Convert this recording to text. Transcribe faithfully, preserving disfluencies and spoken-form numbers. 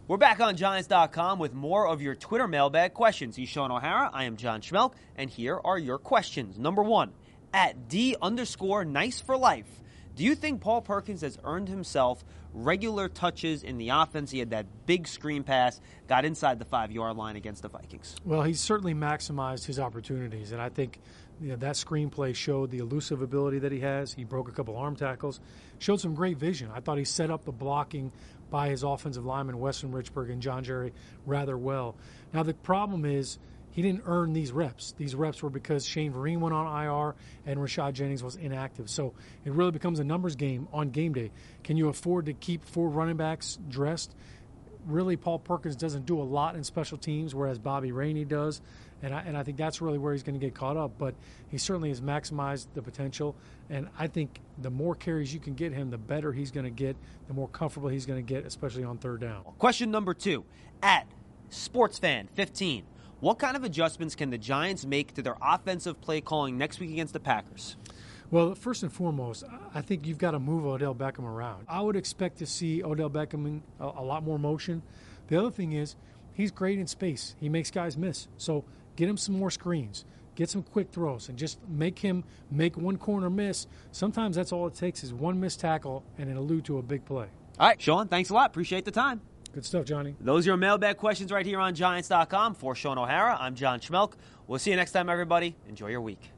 We're back on Giants dot com with more of your Twitter mailbag questions. He's Sean O'Hara. I am John Schmelk, and here are your questions. Number one, at D underscore nice for life. Do you think Paul Perkins has earned himself regular touches in the offense? He had that big screen pass, got inside the five-yard line against the Vikings. Well, he's certainly maximized his opportunities, and I think you know, that screenplay showed the elusive ability that he has. He broke a couple arm tackles, showed some great vision. I thought he set up the blocking by his offensive lineman, Weston Richburg and John Jerry, rather well. Now, the problem is he didn't earn these reps. These reps were because Shane Vereen went on I R and Rashad Jennings was inactive. So it really becomes a numbers game on game day. Can you afford to keep four running backs dressed? Really, Paul Perkins doesn't do a lot in special teams, whereas Bobby Rainey does. And I, and I think that's really where he's going to get caught up. But he certainly has maximized the potential. And I think the more carries you can get him, the better he's going to get, the more comfortable he's going to get, especially on third down. Question number two, at SportsFan fifteen. What kind of adjustments can the Giants make to their offensive play calling next week against the Packers? Well, first and foremost, I think you've got to move Odell Beckham around. I would expect to see Odell Beckham in a, a lot more motion. The other thing is he's great in space. He makes guys miss. So get him some more screens. Get some quick throws and just make him make one corner miss. Sometimes that's all it takes is one missed tackle and it allude to a big play. All right, Sean, thanks a lot. Appreciate the time. Good stuff, Johnny. Those are your mailbag questions right here on Giants dot com. For Sean O'Hara, I'm John Schmelk. We'll see you next time, everybody. Enjoy your week.